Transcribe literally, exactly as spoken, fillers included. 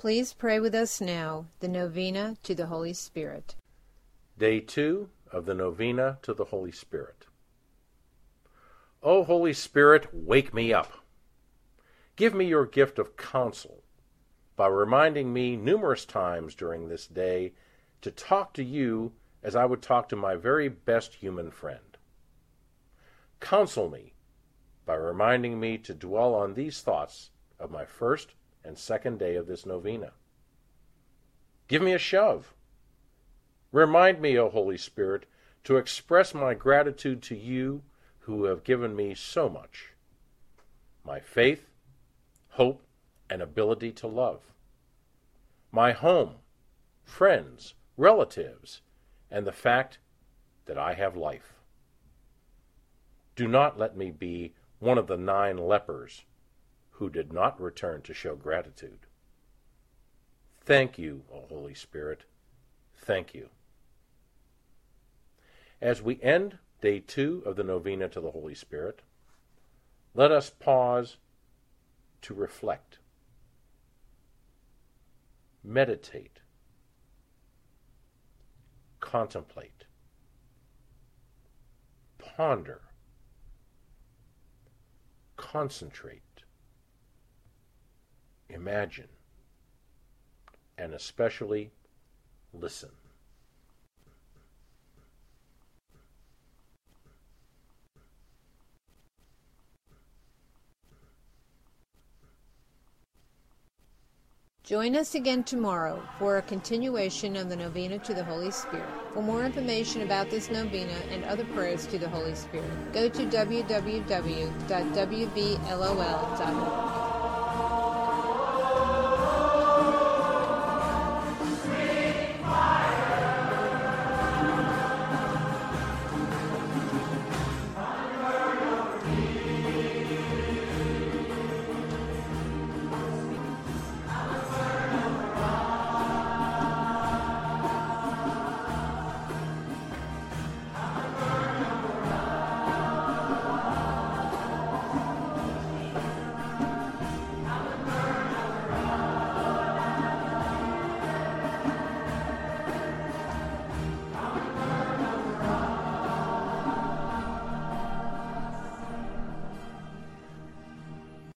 Please pray with us now, the Novena to the Holy Spirit. Day two of the Novena to the Holy Spirit. O Holy Spirit, wake me up. Give me your gift of counsel by reminding me numerous times during this day to talk to you as I would talk to my very best human friend. Counsel me by reminding me to dwell on these thoughts of my first and second day of this novena. Give me a shove. Remind me, O Holy Spirit, to express my gratitude to you who have given me so much, my faith, hope, and ability to love, my home, friends, relatives, and the fact that I have life. Do not let me be one of the nine lepers who did not return to show gratitude. Thank you, O Holy Spirit. Thank you. As we end day two of the Novena to the Holy Spirit, let us pause to reflect, meditate, contemplate, ponder, concentrate, imagine, and especially listen. Join us again tomorrow for a continuation of the Novena to the Holy Spirit. For more information about this novena and other prayers to the Holy Spirit, go to w w w dot w b l o l dot org.